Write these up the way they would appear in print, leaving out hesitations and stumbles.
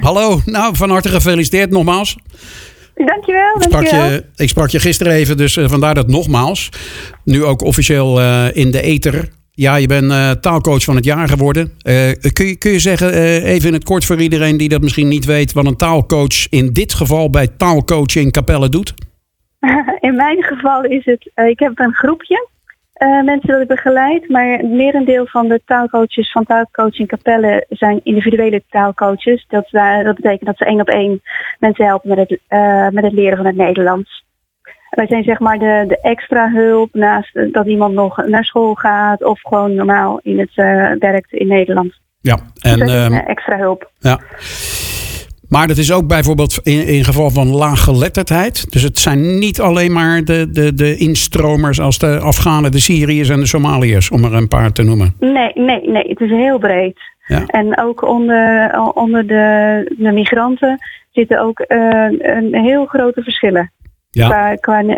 Hallo, nou van harte gefeliciteerd nogmaals. Dankjewel. Ik sprak je gisteren even, dus vandaar dat nogmaals. Nu ook officieel in de ether. Ja, je bent taalcoach van het jaar geworden. Kun je zeggen, even in het kort voor iedereen die dat misschien niet weet, wat een taalcoach in dit geval bij Taalcoaching Capelle doet? In mijn geval is het, ik heb een groepje mensen dat ik begeleid, maar het merendeel van de taalcoaches van Taalcoaching Capelle zijn individuele taalcoaches. Dat betekent dat ze 1-op-1 mensen helpen met het leren van het Nederlands. Wij zijn zeg maar de extra hulp naast dat iemand nog naar school gaat of gewoon normaal in het werkt in Nederland. Ja, en dus dat is extra hulp. Ja. Maar dat is ook bijvoorbeeld in geval van laaggeletterdheid. Dus het zijn niet alleen maar de instromers als de Afghanen, de Syriërs en de Somaliërs, om er een paar te noemen. Nee. Het is heel breed. Ja. En ook onder de migranten zitten ook een heel grote verschillen. Ja.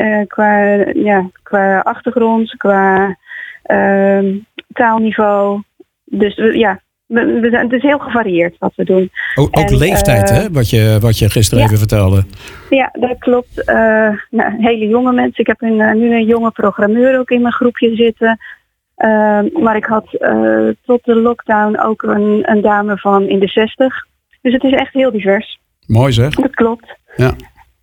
Qua achtergrond, qua taalniveau. Dus ja. Het is heel gevarieerd wat we doen. Ook leeftijd, hè? Wat je gisteren even vertelde. Ja, dat klopt. Hele jonge mensen. Ik heb nu een jonge programmeur ook in mijn groepje zitten. Maar ik had tot de lockdown ook een dame van in de 60. Dus het is echt heel divers. Mooi zeg. Dat klopt. Ja.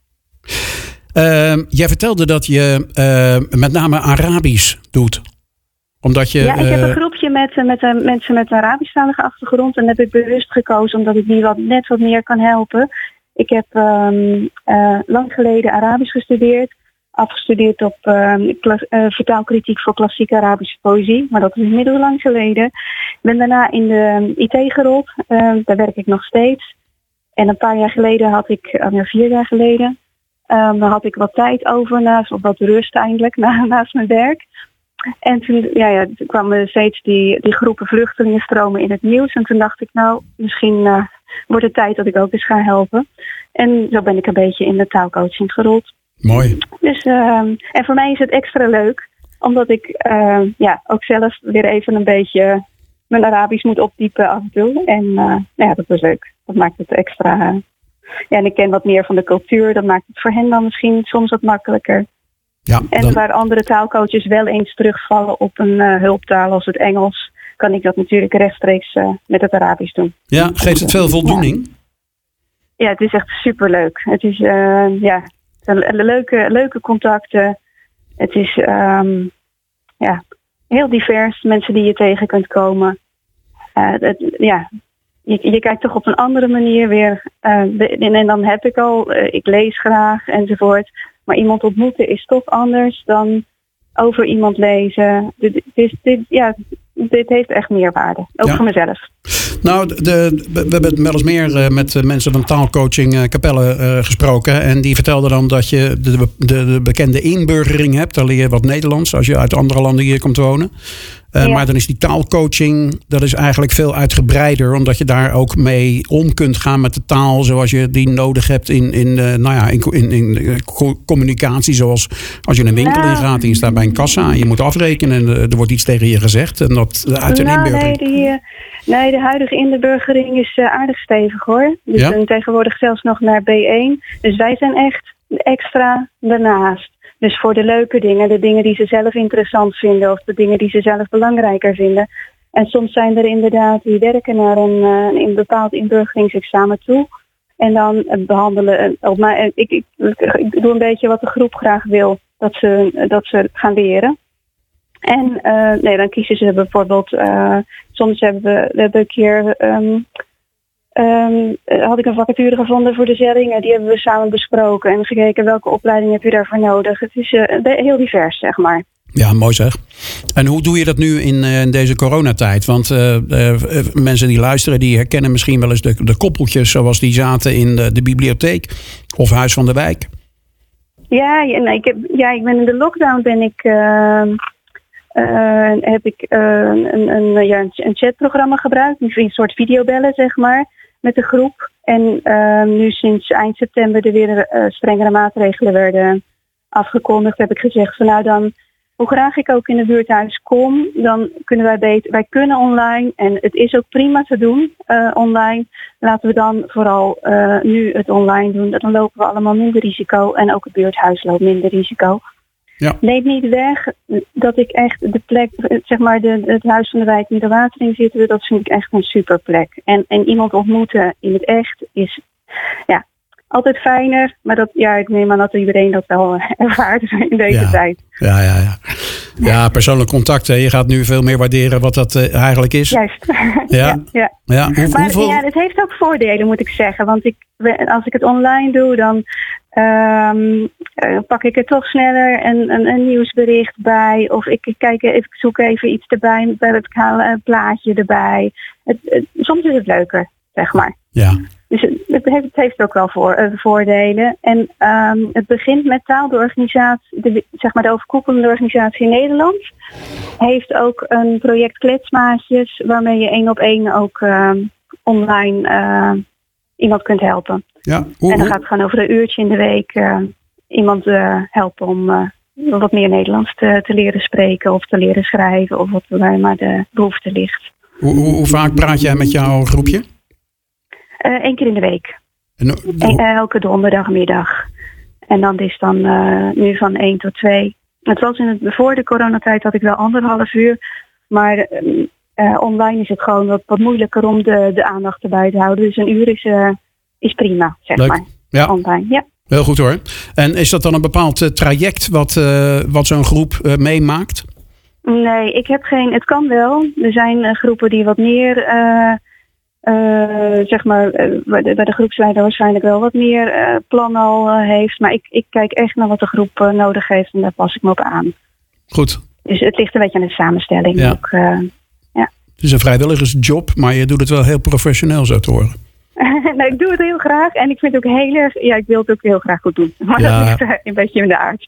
Jij vertelde dat je met name Arabisch doet. Omdat je, ik heb een groepje met mensen met een Arabisch-talige achtergrond. En heb ik bewust gekozen omdat ik die net wat meer kan helpen. Ik heb lang geleden Arabisch gestudeerd. Afgestudeerd op vertaalkritiek voor klassieke Arabische poëzie. Maar dat is inmiddels lang geleden. Ik ben daarna in de IT gerold. Daar werk ik nog steeds. En een paar jaar geleden had ik, 4 jaar geleden... dan had ik wat tijd over, of wat rust eindelijk, naast mijn werk. En toen kwamen steeds die groepen vluchtelingen stromen in het nieuws. En toen dacht ik, misschien wordt het tijd dat ik ook eens ga helpen. En zo ben ik een beetje in de taalcoaching gerold. Mooi. Dus, en voor mij is het extra leuk, omdat ik ook zelf weer even een beetje mijn Arabisch moet opdiepen af en toe. En dat is leuk. Dat maakt het extra... en ik ken wat meer van de cultuur. Dat maakt het voor hen dan misschien soms wat makkelijker. Ja, en waar andere taalcoaches wel eens terugvallen op een hulptaal als het Engels, kan ik dat natuurlijk rechtstreeks met het Arabisch doen. Ja, geeft het veel voldoening? Ja, het is echt superleuk. Het is leuke contacten. Het is heel divers, mensen die je tegen kunt komen. Je kijkt toch op een andere manier weer. En dan heb ik al, ik lees graag enzovoort. Maar iemand ontmoeten is toch anders dan over iemand lezen. Dit heeft echt meerwaarde. Ook voor mezelf. Nou, we hebben wel eens meer met mensen van Taalcoaching Capelle gesproken. En die vertelden dan dat je de bekende inburgering hebt. Dan leer je wat Nederlands als je uit andere landen hier komt wonen. Maar dan is die taalcoaching, dat is eigenlijk veel uitgebreider. Omdat je daar ook mee om kunt gaan met de taal zoals je die nodig hebt in communicatie. Zoals als je een winkel ingaat en je staat bij een kassa en je moet afrekenen en er wordt iets tegen je gezegd. En dat uit een inburgering. Nee, de huidige inburgering is aardig stevig hoor. Dus tegenwoordig zelfs nog naar B1. Dus wij zijn echt extra daarnaast. Dus voor de leuke dingen, de dingen die ze zelf interessant vinden of de dingen die ze zelf belangrijker vinden. En soms zijn er inderdaad die werken naar een bepaald inburgeringsexamen toe. En dan behandelen, ik doe een beetje wat de groep graag wil dat ze gaan leren. En dan kiezen ze bijvoorbeeld, soms hebben we een keer... had ik een vacature gevonden voor de Zellingen. Die hebben we samen besproken en gekeken welke opleiding heb je daarvoor nodig. Het is heel divers, zeg maar. Ja, mooi zeg. En hoe doe je dat nu in deze coronatijd? Want mensen die luisteren, die herkennen misschien wel eens de koppeltjes zoals die zaten in de bibliotheek of Huis van de Wijk. Ik ben in de lockdown heb ik een chatprogramma gebruikt. Een soort videobellen, zeg maar, met de groep. En nu sinds eind september er weer strengere maatregelen werden afgekondigd, heb ik gezegd van dan hoe graag ik ook in het buurthuis kom, dan kunnen wij kunnen online en het is ook prima te doen online. Laten we dan vooral nu het online doen. Dan lopen we allemaal minder risico en ook het buurthuis loopt minder risico. Ja. Neemt niet weg dat ik echt de plek, zeg maar het Huis van de Wijk Middelwatering zitten, dat vind ik echt een super plek. En iemand ontmoeten in het echt is altijd fijner, maar ik neem aan dat iedereen dat wel ervaart in deze tijd. Ja, persoonlijk contact. Hè. Je gaat nu veel meer waarderen wat dat eigenlijk is. Juist. Ja. Hoeveel... het heeft ook voordelen, moet ik zeggen. Want als ik het online doe, dan pak ik er toch sneller een nieuwsbericht bij. Of ik zoek even iets erbij, ik haal een plaatje erbij. Soms is het leuker, zeg maar. Ja. Dus het heeft ook wel voordelen. En het begint met taal. De organisatie, de overkoepelende organisatie in Nederland heeft ook een project Kletsmaatjes, waarmee je 1-op-1 ook online iemand kunt helpen. Ja. En dan gaat het gewoon over een uurtje in de week iemand helpen om wat meer Nederlands te leren spreken of te leren schrijven, of waar maar de behoefte ligt. Hoe vaak praat jij met jouw groepje? 1 keer in de week. Elke donderdagmiddag. En dan is dan nu van 1 tot 2. Het was voor de coronatijd had ik wel 1,5 uur. Maar online is het gewoon wat moeilijker om de aandacht erbij te houden. Dus 1 uur is prima, zeg Leuk. Maar. Ja. Online, ja. Heel goed hoor. En is dat dan een bepaald traject wat zo'n groep meemaakt? Nee, ik heb geen... Het kan wel. Er zijn groepen die wat meer... waar de groepsleider waarschijnlijk wel wat meer plan al heeft. Maar ik kijk echt naar wat de groep nodig heeft en daar pas ik me op aan. Goed. Dus het ligt een beetje aan de samenstelling. Ja. Ook, Het is een vrijwilligersjob, maar je doet het wel heel professioneel, zo te horen. Nou, ik doe het heel graag en ik vind het ook ik wil het ook heel graag goed doen. Maar dat ligt een beetje in de aard.